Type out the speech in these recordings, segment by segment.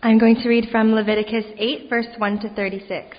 I'm going to read from Leviticus 8, verse 1 to 36.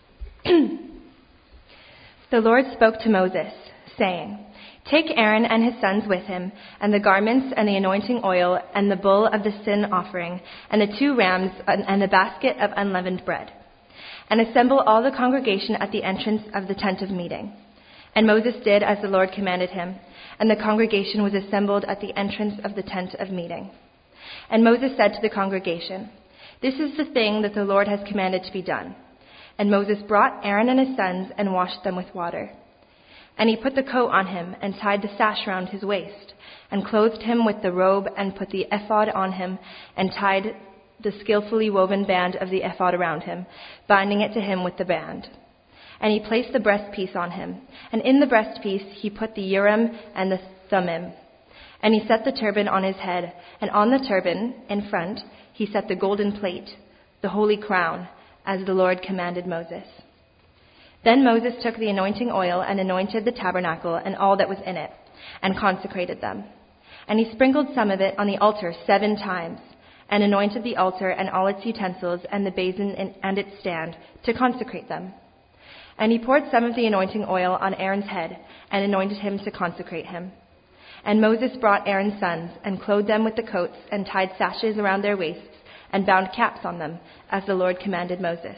The Lord spoke to Moses, saying, "Take Aaron and his sons with him, and the garments and the anointing oil and the bull of the sin offering, and the 2 rams and the basket of unleavened bread, and assemble all the congregation at the entrance of the tent of meeting." And Moses did as the Lord commanded him, and the congregation was assembled at the entrance of the tent of meeting. And Moses said to the congregation, "This is the thing that the Lord has commanded to be done." And Moses brought Aaron and his sons and washed them with water. And he put the coat on him and tied the sash around his waist, and clothed him with the robe and put the ephod on him and tied the skillfully woven band of the ephod around him, binding it to him with the band. And he placed the breastpiece on him, and in the breastpiece he put the Urim and the Thummim. And he set the turban on his head, and on the turban, in front, he set the golden plate, the holy crown, as the Lord commanded Moses. Then Moses took the anointing oil and anointed the tabernacle and all that was in it, and consecrated them. And he sprinkled some of it on the altar 7 times, and anointed the altar and all its utensils and the basin and its stand to consecrate them. And he poured some of the anointing oil on Aaron's head and anointed him to consecrate him. And Moses brought Aaron's sons and clothed them with the coats and tied sashes around their waists and bound caps on them, as the Lord commanded Moses.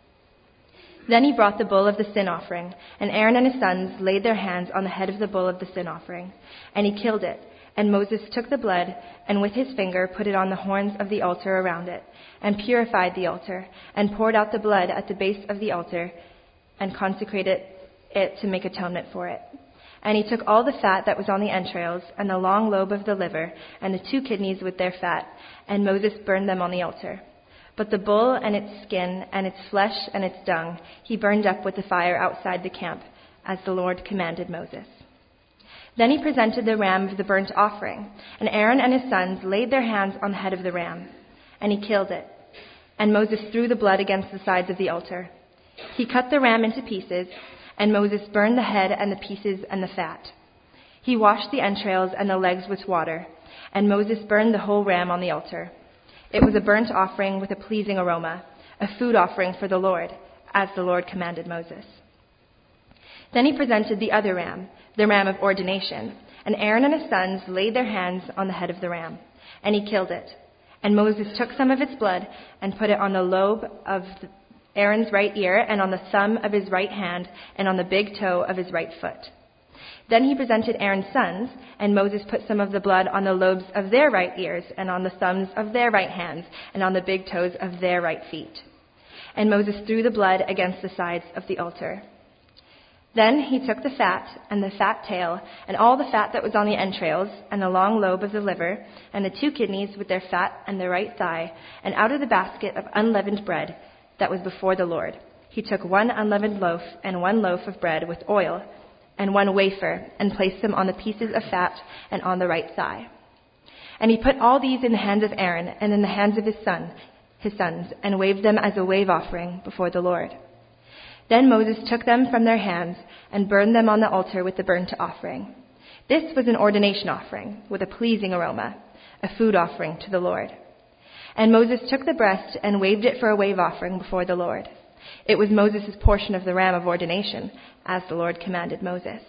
Then he brought the bull of the sin offering, and Aaron and his sons laid their hands on the head of the bull of the sin offering, and he killed it. And Moses took the blood and with his finger put it on the horns of the altar around it, and purified the altar, and poured out the blood at the base of the altar, and consecrated it to make atonement for it. And he took all the fat that was on the entrails, and the long lobe of the liver, and the 2 kidneys with their fat, and Moses burned them on the altar. But the bull and its skin, and its flesh and its dung, he burned up with the fire outside the camp, as the Lord commanded Moses. Then he presented the ram of the burnt offering, and Aaron and his sons laid their hands on the head of the ram, and he killed it. And Moses threw the blood against the sides of the altar. He cut the ram into pieces, and Moses burned the head and the pieces and the fat. He washed the entrails and the legs with water, and Moses burned the whole ram on the altar. It was a burnt offering with a pleasing aroma, a food offering for the Lord, as the Lord commanded Moses. Then he presented the other ram, the ram of ordination, and Aaron and his sons laid their hands on the head of the ram, and he killed it. And Moses took some of its blood and put it on the lobe of Aaron's right ear, and on the thumb of his right hand, and on the big toe of his right foot. Then he presented Aaron's sons, and Moses put some of the blood on the lobes of their right ears, and on the thumbs of their right hands, and on the big toes of their right feet. And Moses threw the blood against the sides of the altar. Then he took the fat, and the fat tail, and all the fat that was on the entrails, and the long lobe of the liver, and the 2 kidneys with their fat and the right thigh, and out of the basket of unleavened bread that was before the Lord, he took 1 unleavened loaf and 1 loaf of bread with oil, and 1 wafer, and placed them on the pieces of fat and on the right thigh. And he put all these in the hands of Aaron and in the hands of his sons, and waved them as a wave offering before the Lord. Then Moses took them from their hands and burned them on the altar with the burnt offering. This was an ordination offering with a pleasing aroma, a food offering to the Lord. And Moses took the breast and waved it for a wave offering before the Lord. It was Moses' portion of the ram of ordination, as the Lord commanded Moses.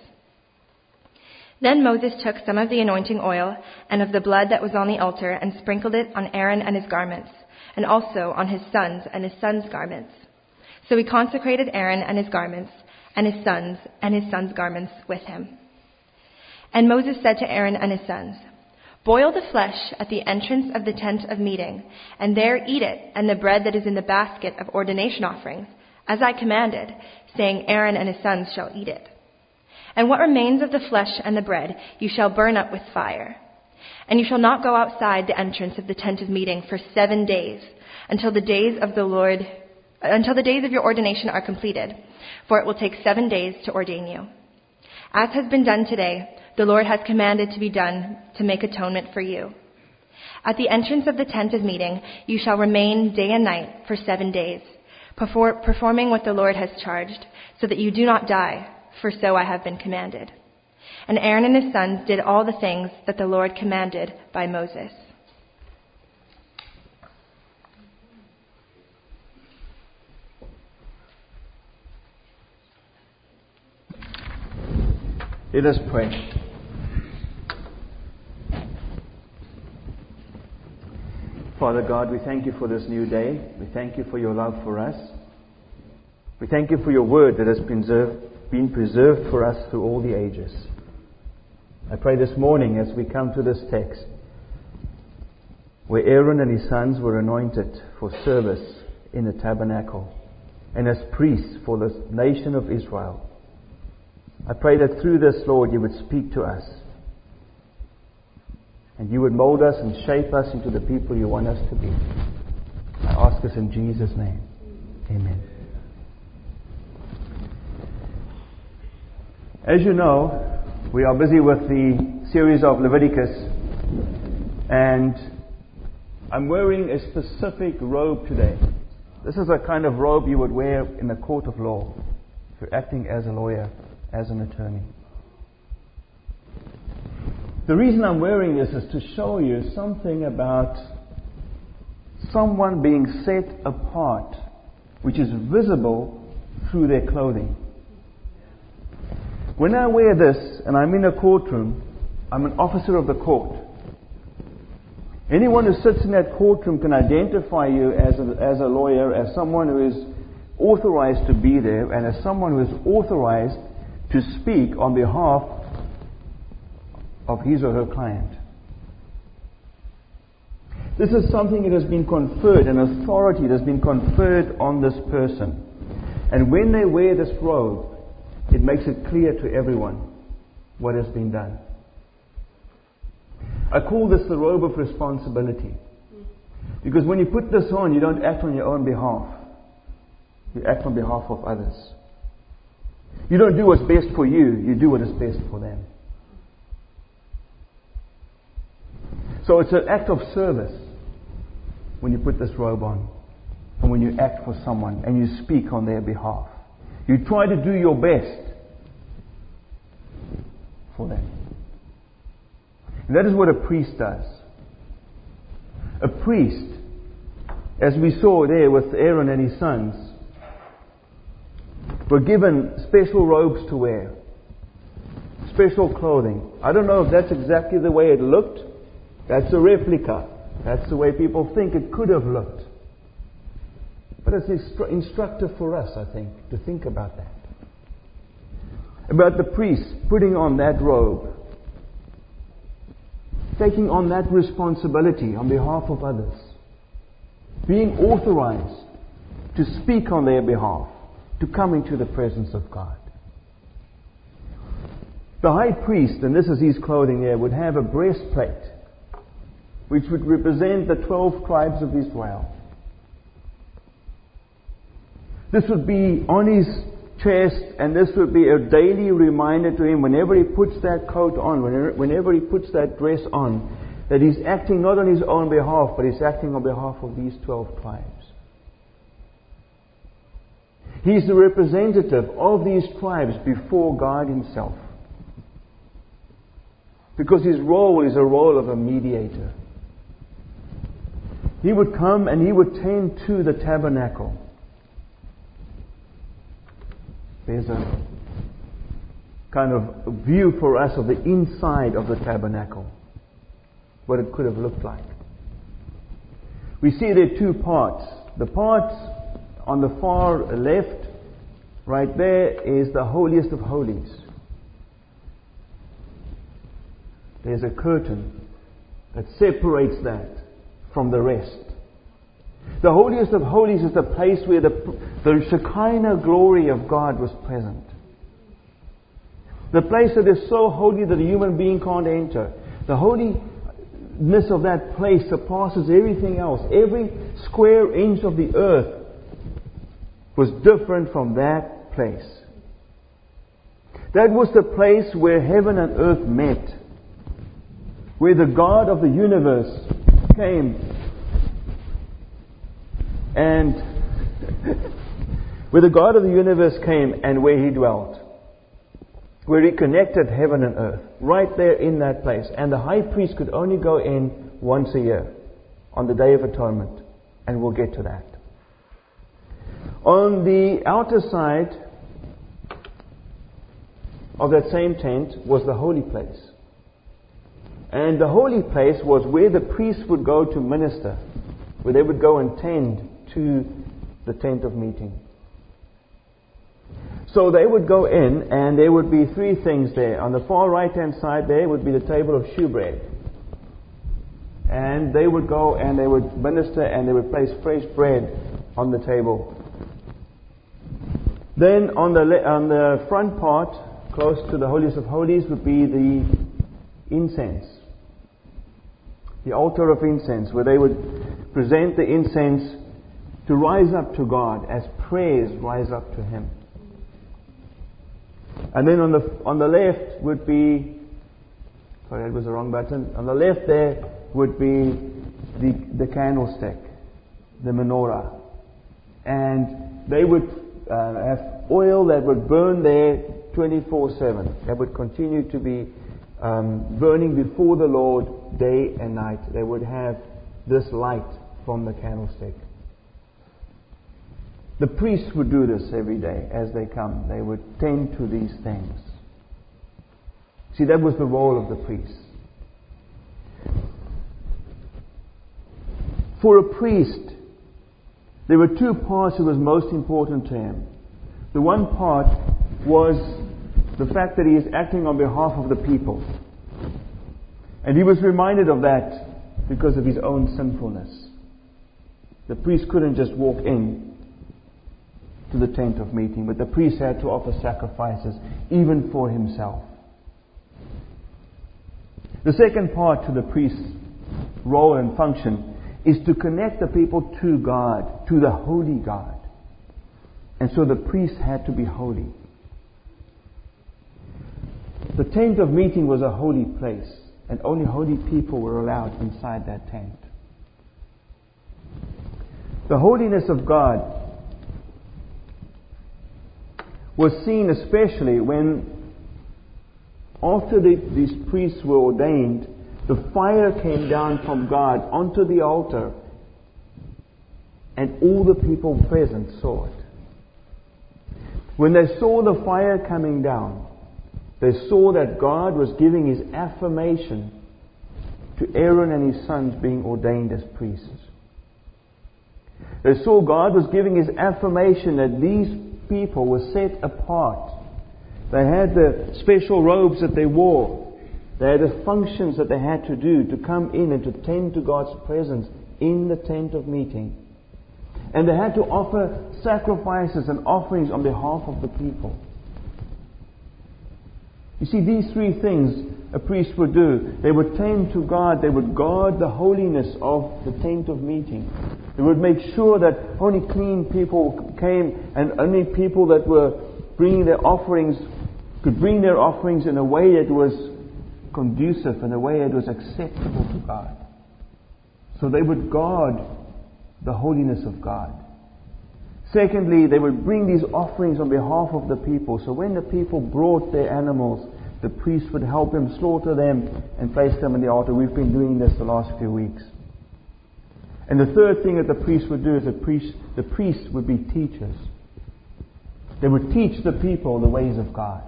Then Moses took some of the anointing oil and of the blood that was on the altar and sprinkled it on Aaron and his garments, and also on his sons and his sons' garments. So he consecrated Aaron and his garments, and his sons' garments with him. And Moses said to Aaron and his sons, "Boil the flesh at the entrance of the tent of meeting, and there eat it, and the bread that is in the basket of ordination offerings, as I commanded, saying, Aaron and his sons shall eat it. And what remains of the flesh and the bread you shall burn up with fire. And you shall not go outside the entrance of the tent of meeting for 7 days, until the days of your ordination are completed, for it will take 7 days to ordain you. As has been done today, the Lord has commanded to be done to make atonement for you. At the entrance of the tent of meeting, you shall remain day and night for 7 days, performing what the Lord has charged, so that you do not die, for so I have been commanded." And Aaron and his sons did all the things that the Lord commanded by Moses. Let us pray. Father God, we thank you for this new day. We thank you for your love for us. We thank you for your word that has been preserved for us through all the ages. I pray this morning as we come to this text, where Aaron and his sons were anointed for service in the tabernacle and as priests for the nation of Israel. I pray that through this, Lord, you would speak to us and you would mold us and shape us into the people you want us to be. I ask this in Jesus' name. Amen. As you know, we are busy with the series of Leviticus, and I'm wearing a specific robe today. This is a kind of robe you would wear in a court of law if you're acting as a lawyer, as an attorney. The reason I'm wearing this is to show you something about someone being set apart, which is visible through their clothing. When I wear this and I'm in a courtroom, I'm an officer of the court. Anyone who sits in that courtroom can identify you as a lawyer, as someone who is authorized to be there, and as someone who is authorized to speak on behalf of his or her client. This is something that has been conferred, an authority that has been conferred on this person. And when they wear this robe, it makes it clear to everyone what has been done. I call this the robe of responsibility. Because when you put this on, you don't act on your own behalf. You act on behalf of others. You don't do what's best for you, you do what is best for them. So it's an act of service when you put this robe on, and when you act for someone and you speak on their behalf. You try to do your best for them. And that is what a priest does. A priest, as we saw there with Aaron and his sons, were given special robes to wear, special clothing. I don't know if that's exactly the way it looked. That's a replica. That's the way people think it could have looked. But it's instructive for us, I think, to think about that. About the priest putting on that robe, taking on that responsibility on behalf of others, being authorized to speak on their behalf, to come into the presence of God. The high priest, and this is his clothing there, would have a breastplate which would represent the 12 tribes of Israel. This would be on his chest, and this would be a daily reminder to him whenever he puts that coat on, whenever he puts that dress on, that he's acting not on his own behalf, but he's acting on behalf of these 12 tribes. He's the representative of these tribes before God Himself. Because his role is a role of a mediator. He would come and he would tend to the tabernacle. There's a kind of view for us of the inside of the tabernacle, what it could have looked like. We see there are two parts. The part on the far left, right there, is the holiest of holies. There's a curtain that separates that from the rest. The holiest of holies is the place where the Shekinah glory of God was present. The place that is so holy that a human being can't enter. The holiness of that place surpasses everything else. Every square inch of the earth was different from that place. That was the place where heaven and earth met. Where the God of the universe came and where the God of the universe came and where He dwelt. Where He connected heaven and earth. Right there in that place. And the high priest could only go in once a year. On the Day of Atonement. And we'll get to that. On the outer side of that same tent was the holy place. And the holy place was where the priests would go to minister, where they would go and tend to the tent of meeting. So they would go in, and there would be three things there. On the far right-hand side there would be the table of shewbread. And they would go and they would minister, and they would place fresh bread on the table. Then on the front part, close to the holiest of holies, would be the incense. The altar of incense, where they would present the incense to rise up to God as prayers rise up to Him. And then on the left would be, sorry, that was the wrong button. On the left there would be the candlestick, the menorah. And they would have oil that would burn there 24/7. That would continue to be burning before the Lord day and night. They would have this light from the candlestick. The priests would do this every day as they come. They would tend to these things. See, that was the role of the priests. For a priest, there were two parts that was most important to him. The one part was the fact that he is acting on behalf of the people. And he was reminded of that because of his own sinfulness. The priest couldn't just walk in to the tent of meeting, but the priest had to offer sacrifices even for himself. The second part to the priest's role and function is to connect the people to God, to the holy God. And so the priest had to be holy. The tent of meeting was a holy place, and only holy people were allowed inside that tent. The holiness of God was seen especially when, after these priests were ordained, the fire came down from God onto the altar, and all the people present saw it. When they saw the fire coming down, they saw that God was giving His affirmation to Aaron and his sons being ordained as priests. They saw God was giving His affirmation that these people were set apart. They had the special robes that they wore. They had the functions that they had to do to come in and to tend to God's presence in the tent of meeting. And they had to offer sacrifices and offerings on behalf of the people. You see, these three things a priest would do. They would tend to God. They would guard the holiness of the tent of meeting. They would make sure that only clean people came, and only people that were bringing their offerings could bring their offerings in a way that was conducive, in a way that was acceptable to God. So they would guard the holiness of God. Secondly, they would bring these offerings on behalf of the people. So when the people brought their animals, the priest would help them slaughter them and place them on the altar. We've been doing this the last few weeks. And the third thing that the priest would do is the priests would be teachers. They would teach the people the ways of God.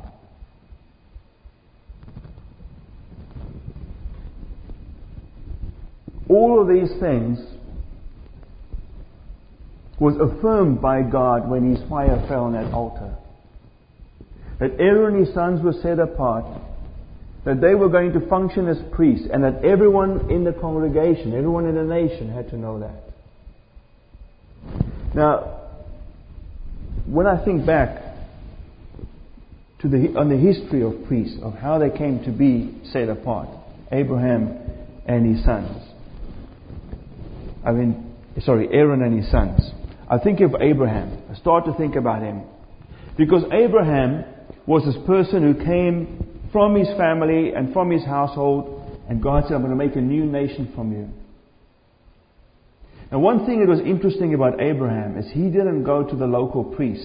All of these things was affirmed by God when His fire fell on that altar. That Aaron and his sons were set apart, that they were going to function as priests, and that everyone in the congregation, everyone in the nation had to know that. Now, when I think back on the history of priests, of how they came to be set apart, Abraham and his sons. Aaron and his sons. I think of Abraham. I start to think about him. Because Abraham was this person who came from his family and from his household, and God said, I'm going to make a new nation from you. Now, one thing that was interesting about Abraham is he didn't go to the local priest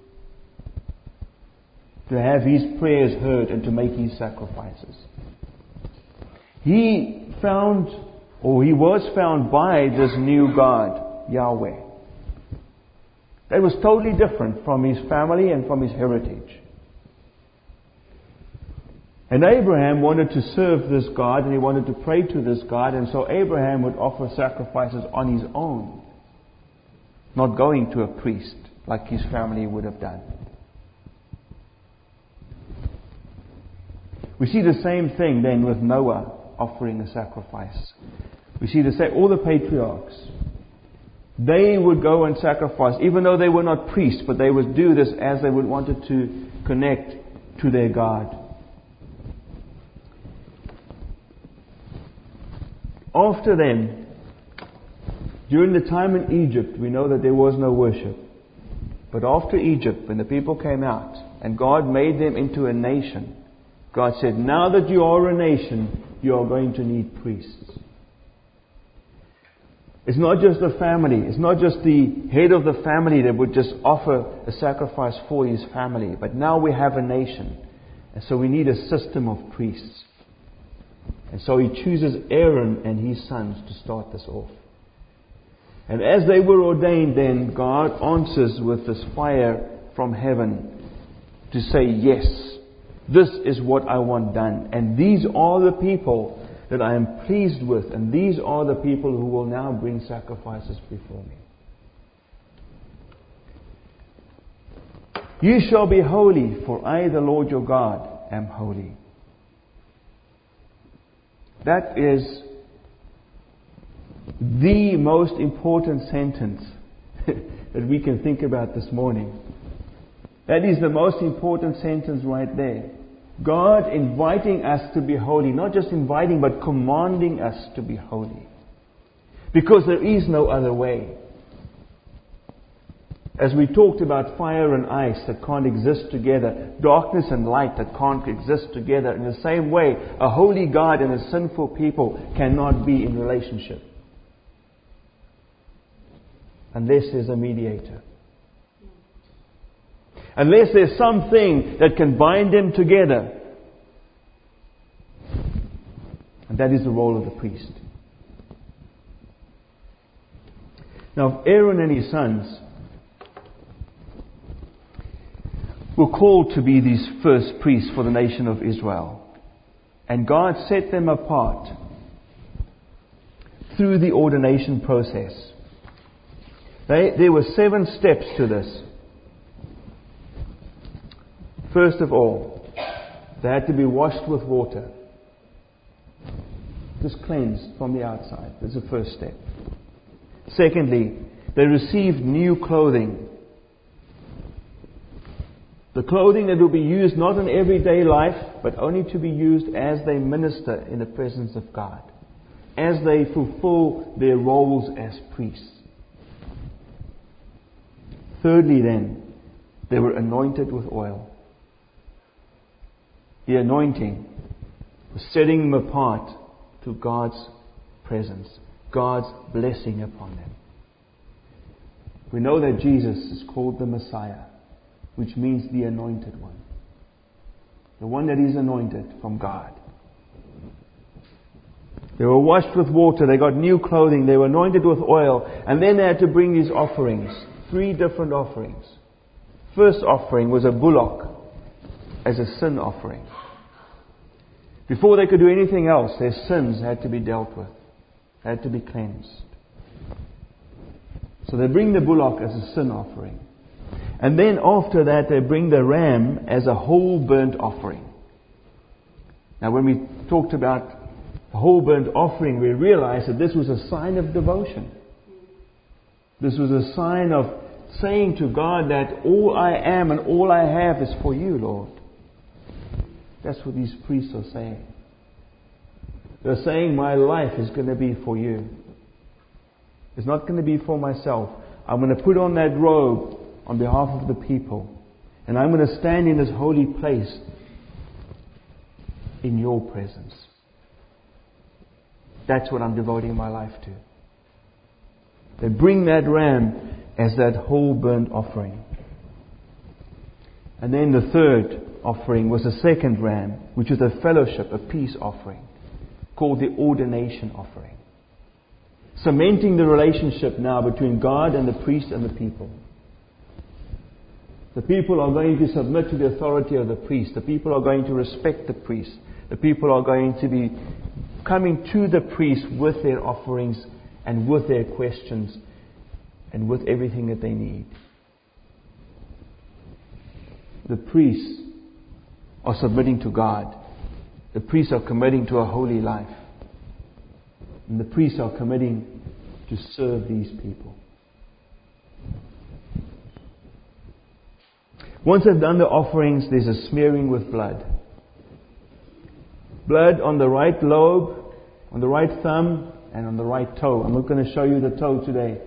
to have his prayers heard and to make his sacrifices. He was found by this new God, Yahweh. That was totally different from his family and from his heritage. And Abraham wanted to serve this God, and he wanted to pray to this God, and so Abraham would offer sacrifices on his own, not going to a priest like his family would have done. We see the same thing then with Noah offering a sacrifice. We see the same, all the patriarchs. They would go and sacrifice, even though they were not priests, but they would do this as they would wanted to connect to their God. After them, during the time in Egypt, we know that there was no worship. But after Egypt, when the people came out and God made them into a nation, God said, now that you are a nation, you are going to need priests. It's not just a family. It's not just the head of the family that would just offer a sacrifice for his family. But now we have a nation. And so we need a system of priests. And so he chooses Aaron and his sons to start this off. And as they were ordained, then God answers with this fire from heaven to say, yes, this is what I want done. And these are the people that I am pleased with. And these are the people who will now bring sacrifices before me. You shall be holy, for I, the Lord your God, am holy. That is the most important sentence that we can think about this morning. That is the most important sentence right there. God inviting us to be holy. Not just inviting, but commanding us to be holy. Because there is no other way. As we talked about fire and ice that can't exist together, darkness and light that can't exist together, in the same way, a holy God and a sinful people cannot be in relationship. Unless there's a mediator. Unless there's something that can bind them together. And that is the role of the priest. Now, Aaron and his sons were called to be these first priests for the nation of Israel. And God set them apart through the ordination process. There were 7 steps to this. First of all, they had to be washed with water. Just cleansed from the outside. That's the first step. Secondly, they received new clothing. The clothing that will be used not in everyday life, but only to be used as they minister in the presence of God. As they fulfill their roles as priests. Thirdly then, they were anointed with oil. The anointing was setting them apart to God's presence, God's blessing upon them. We know that Jesus is called the Messiah, which means the anointed one. The one that is anointed from God. They were washed with water, they got new clothing, they were anointed with oil, and then they had to bring these offerings. 3 different offerings. First offering was a bullock as a sin offering. Before they could do anything else, their sins had to be dealt with. They had to be cleansed. So they bring the bullock as a sin offering. And then after that, they bring the ram as a whole burnt offering. Now when we talked about the whole burnt offering, we realized that this was a sign of devotion. This was a sign of saying to God that all I am and all I have is for you, Lord. That's what these priests are saying. They're saying my life is going to be for you. It's not going to be for myself. I'm going to put on that robe on behalf of the people. And I'm going to stand in this holy place in your presence. That's what I'm devoting my life to. They bring that ram as that whole burnt offering. And then the third offering was the second ram, which was a fellowship, a peace offering, called the ordination offering. Cementing the relationship now between God and the priest and the people. The people are going to submit to the authority of the priest. The people are going to respect the priest. The people are going to be coming to the priest with their offerings and with their questions and with everything that they need. The priests are submitting to God. The priests are committing to a holy life. And the priests are committing to serve these people. Once they've done the offerings, there's a smearing with blood. Blood on the right lobe, on the right thumb, and on the right toe. I'm not going to show you the toe today.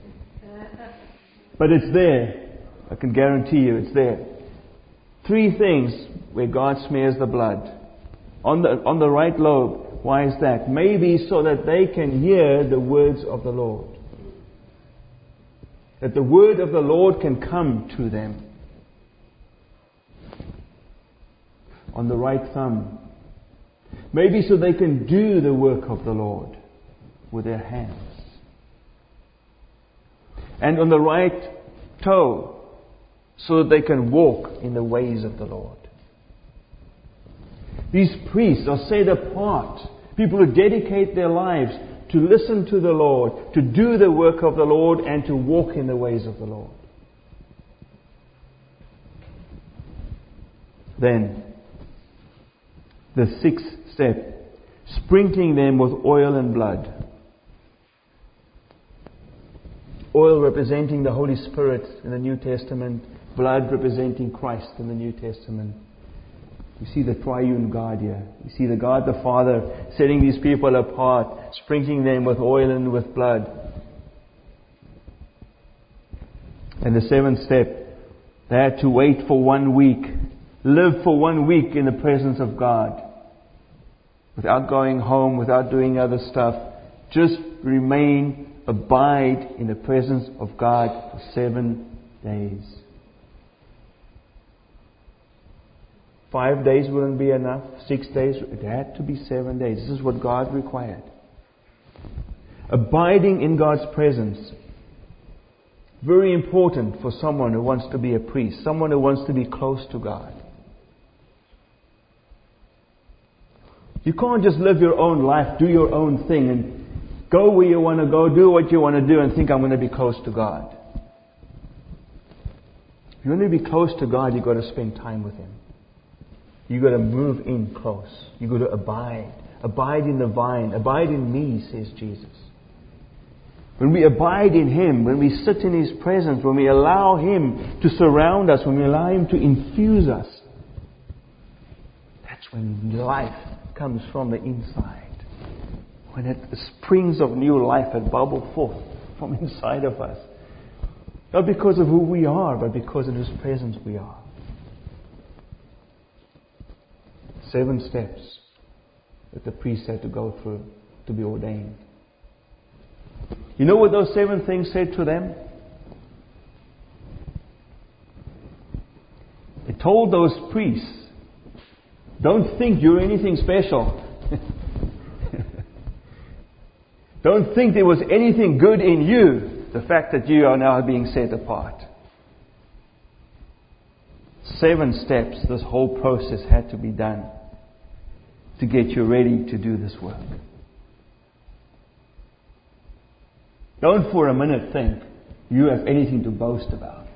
But it's there. I can guarantee you it's there. 3 things where God smears the blood. On the right lobe. Why is that? Maybe so that they can hear the words of the Lord. That the word of the Lord can come to them. On the right thumb. Maybe so they can do the work of the Lord with their hands. And on the right toe, so that they can walk in the ways of the Lord. These priests are set apart. People who dedicate their lives to listen to the Lord, to do the work of the Lord, and to walk in the ways of the Lord. Then, the 6th step, sprinkling them with oil and blood. Oil representing the Holy Spirit in the New Testament, blood representing Christ in the New Testament. You see the triune God here. You see the God the Father setting these people apart, sprinkling them with oil and with blood. And the 7th step, they had to wait for 1 week, live for 1 week in the presence of God. Without going home, without doing other stuff. Just remain, abide in the presence of God for 7 days. 5 days wouldn't be enough. 6 days. It had to be 7 days. This is what God required. Abiding in God's presence. Very important for someone who wants to be a priest. Someone who wants to be close to God. You can't just live your own life, do your own thing, and go where you want to go, do what you want to do, and think I'm going to be close to God. If you want to be close to God, you've got to spend time with Him. You've got to move in close. You've got to abide. Abide in the vine. Abide in me, says Jesus. When we abide in Him, when we sit in His presence, when we allow Him to surround us, when we allow Him to infuse us, that's when life comes from the inside. When the springs of new life that bubble forth from inside of us. Not because of who we are, but because of His presence we are. 7 steps that the priest had to go through to be ordained. You know what those 7 things said to them? It told those priests, don't think you're anything special. Don't think there was anything good in you, the fact that you are now being set apart. 7 steps, this whole process had to be done to get you ready to do this work. Don't for a minute think you have anything to boast about.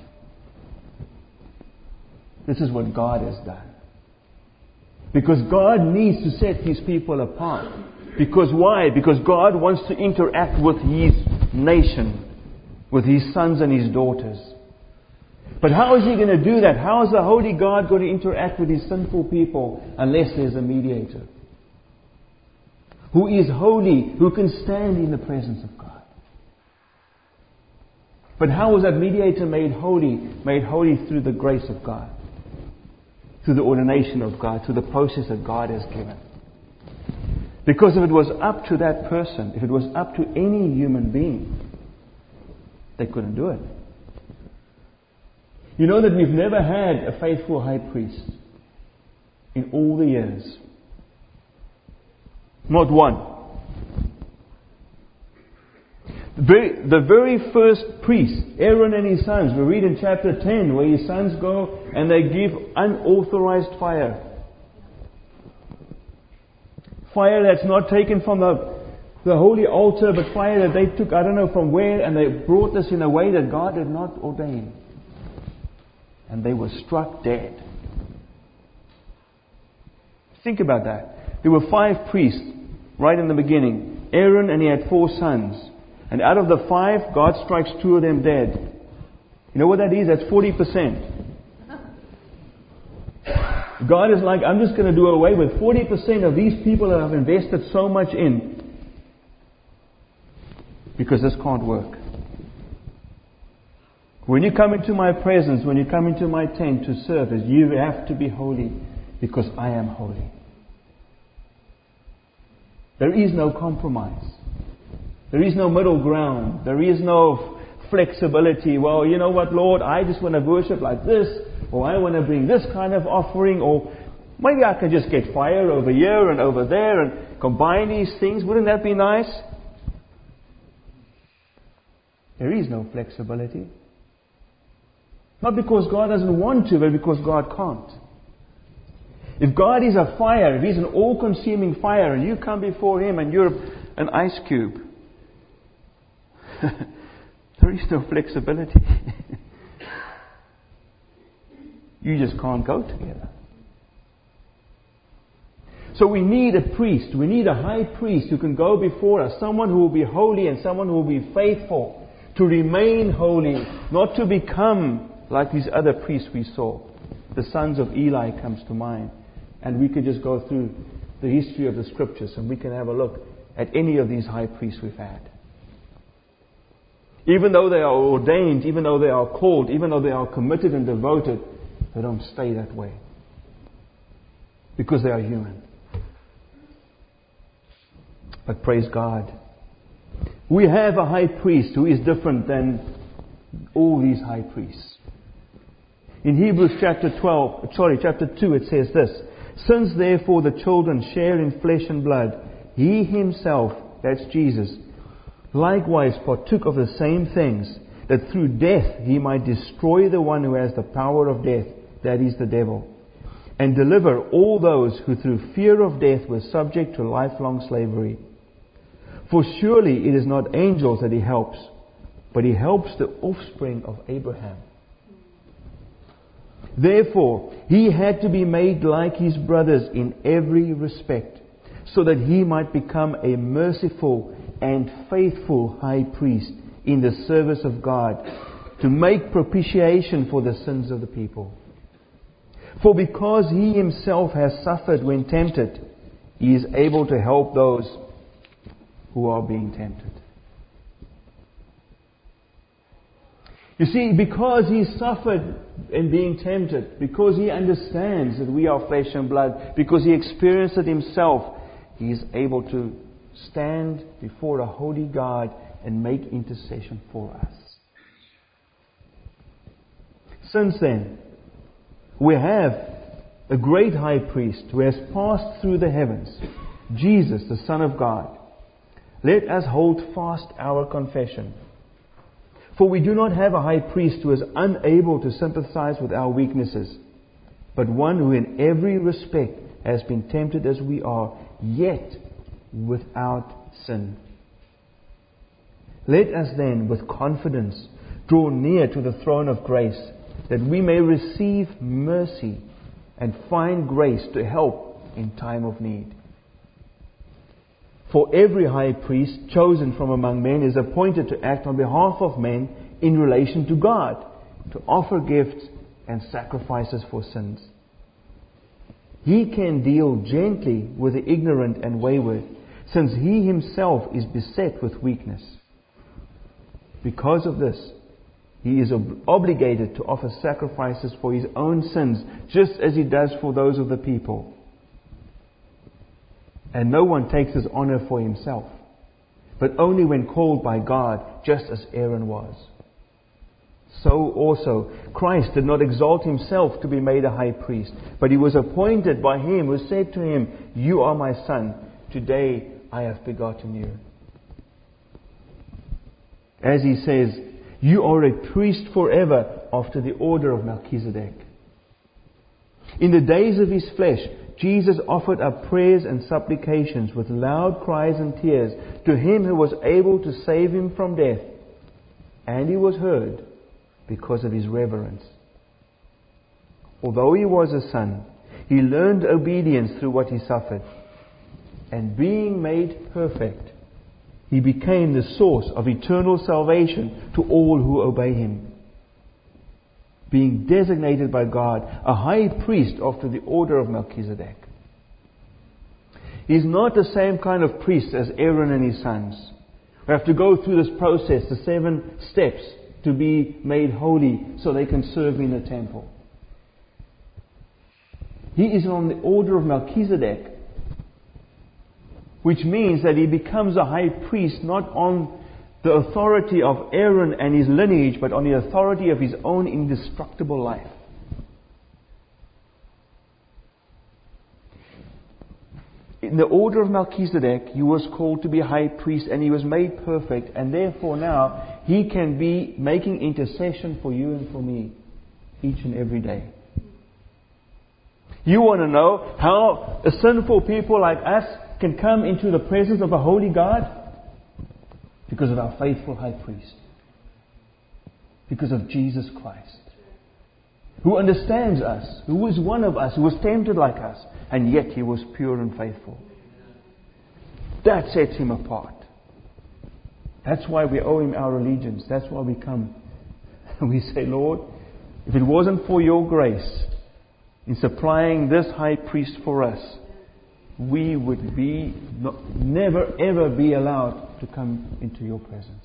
This is what God has done. Because God needs to set His people apart. Because why? Because God wants to interact with His nation, with His sons and His daughters. But how is He going to do that? How is the Holy God going to interact with His sinful people unless there's a mediator? Who is holy, who can stand in the presence of God. But how was that mediator made holy? Made holy through the grace of God. Through the ordination of God, through the process that God has given. Because if it was up to that person, if it was up to any human being, they couldn't do it. You know that we've never had a faithful high priest in all the years. Not one. The very first priest, Aaron and his sons, we read in chapter 10 where his sons go and they give unauthorized fire. Fire that's not taken from the holy altar, but fire that they took, I don't know from where, and they brought this in a way that God did not ordain. And they were struck dead. Think about that. There were 5 priests right in the beginning. Aaron, and he had 4 sons. And out of the 5, God strikes 2 of them dead. You know what that is? That's 40%. God is like, I'm just going to do away with 40% of these people that I've invested so much in. Because this can't work. When you come into my presence, when you come into my tent to service, you have to be holy because I am holy. There is no compromise. There is no middle ground. There is no flexibility. Well, you know what, Lord, I just want to worship like this, or I want to bring this kind of offering, or maybe I can just get fire over here and over there and combine these things. Wouldn't that be nice? There is no flexibility. Not because God doesn't want to, but because God can't. If God is a fire, if He's an all-consuming fire, and you come before Him and you're an ice cube, there is no flexibility. You just can't go together. So we need a priest. We need a high priest who can go before us. Someone who will be holy and someone who will be faithful. To remain holy. Not to become like these other priests we saw. The sons of Eli comes to mind. And we could just go through the history of the Scriptures and we can have a look at any of these high priests we've had. Even though they are ordained, even though they are called, even though they are committed and devoted, they don't stay that way. Because they are human. But praise God. We have a high priest who is different than all these high priests. In Hebrews chapter 2 it says this. Since therefore the children share in flesh and blood, He Himself, that's Jesus, likewise partook of the same things, that through death He might destroy the one who has the power of death, that is the devil, and deliver all those who through fear of death were subject to lifelong slavery. For surely it is not angels that He helps, but He helps the offspring of Abraham. Therefore, He had to be made like His brothers in every respect, so that He might become a merciful and faithful high priest in the service of God, to make propitiation for the sins of the people. For because He Himself has suffered when tempted, He is able to help those who are being tempted. You see, because He suffered in being tempted, because He understands that we are flesh and blood, because He experienced it Himself, He is able to stand before a holy God and make intercession for us. Since then, we have a great high priest who has passed through the heavens, Jesus, the Son of God. Let us hold fast our confession. For we do not have a high priest who is unable to sympathize with our weaknesses, but one who in every respect has been tempted as we are, yet without sin. Let us then with confidence draw near to the throne of grace, that we may receive mercy and find grace to help in time of need. For every high priest chosen from among men is appointed to act on behalf of men in relation to God, to offer gifts and sacrifices for sins. He can deal gently with the ignorant and wayward, since He Himself is beset with weakness. Because of this, He is obligated to offer sacrifices for His own sins, just as He does for those of the people. And no one takes His honor for himself, but only when called by God, just as Aaron was. So also, Christ did not exalt Himself to be made a high priest, but He was appointed by Him who said to Him, You are my Son, today I have begotten you. As He says, You are a priest forever after the order of Melchizedek. In the days of His flesh, Jesus offered up prayers and supplications with loud cries and tears to Him who was able to save him from death. And He was heard because of His reverence. Although He was a Son, He learned obedience through what He suffered. And being made perfect, He became the source of eternal salvation to all who obey Him. Being designated by God a high priest after the order of Melchizedek. He's not the same kind of priest as Aaron and his sons. We have to go through this process, the 7 steps, to be made holy so they can serve in the temple. He is on the order of Melchizedek, which means that he becomes a high priest not on the authority of Aaron and his lineage, but on the authority of his own indestructible life. In the order of Melchizedek, he was called to be high priest, and he was made perfect, and therefore now he can be making intercession for you and for me each and every day. You want to know how a sinful people like us can come into the presence of a holy God? Because of our faithful high priest. Because of Jesus Christ. Who understands us. Who was one of us. Who was tempted like us. And yet He was pure and faithful. That sets Him apart. That's why we owe Him our allegiance. That's why we come. And we say, Lord, if it wasn't for Your grace in supplying this high priest for us, we would never ever be allowed to come into Your presence.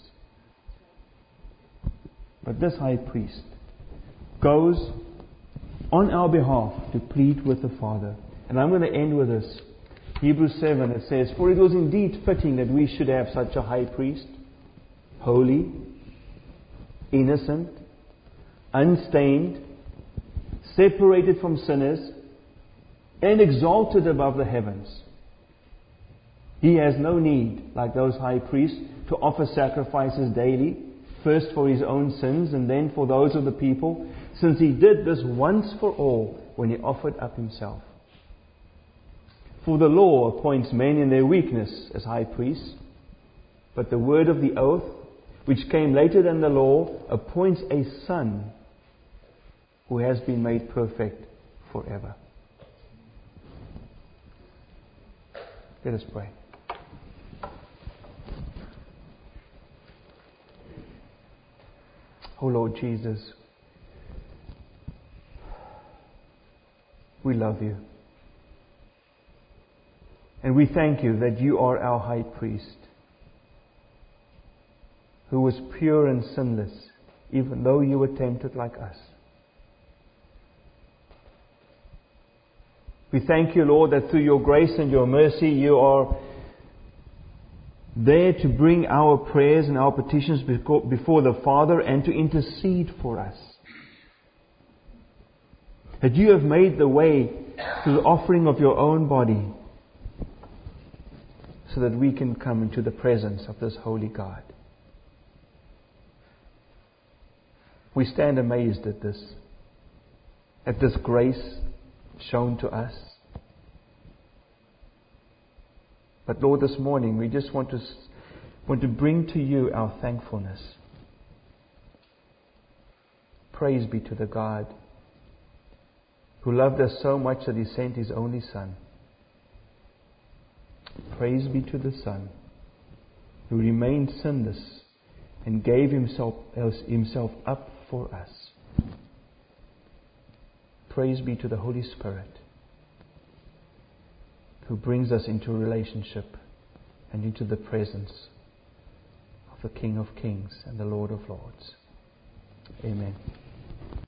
But this high priest goes on our behalf to plead with the Father. And I'm going to end with this. Hebrews 7, it says, "For it was indeed fitting that we should have such a high priest, holy, innocent, unstained, separated from sinners, and exalted above the heavens. He has no need, like those high priests, to offer sacrifices daily, first for His own sins and then for those of the people, since He did this once for all when He offered up Himself. For the law appoints men in their weakness as high priests, but the word of the oath, which came later than the law, appoints a Son who has been made perfect forever." Let us pray. Oh Lord Jesus, we love You. And we thank You that You are our high priest, who was pure and sinless, even though You were tempted like us. We thank You, Lord, that through Your grace and Your mercy, You are there to bring our prayers and our petitions before the Father and to intercede for us. That You have made the way through the offering of Your own body so that we can come into the presence of this holy God. We stand amazed at this grace shown to us. But Lord, this morning we just want to bring to You our thankfulness. Praise be to the God who loved us so much that He sent His only Son. Praise be to the Son who remained sinless and gave Himself up for us. Praise be to the Holy Spirit who brings us into a relationship and into the presence of the King of Kings and the Lord of Lords. Amen.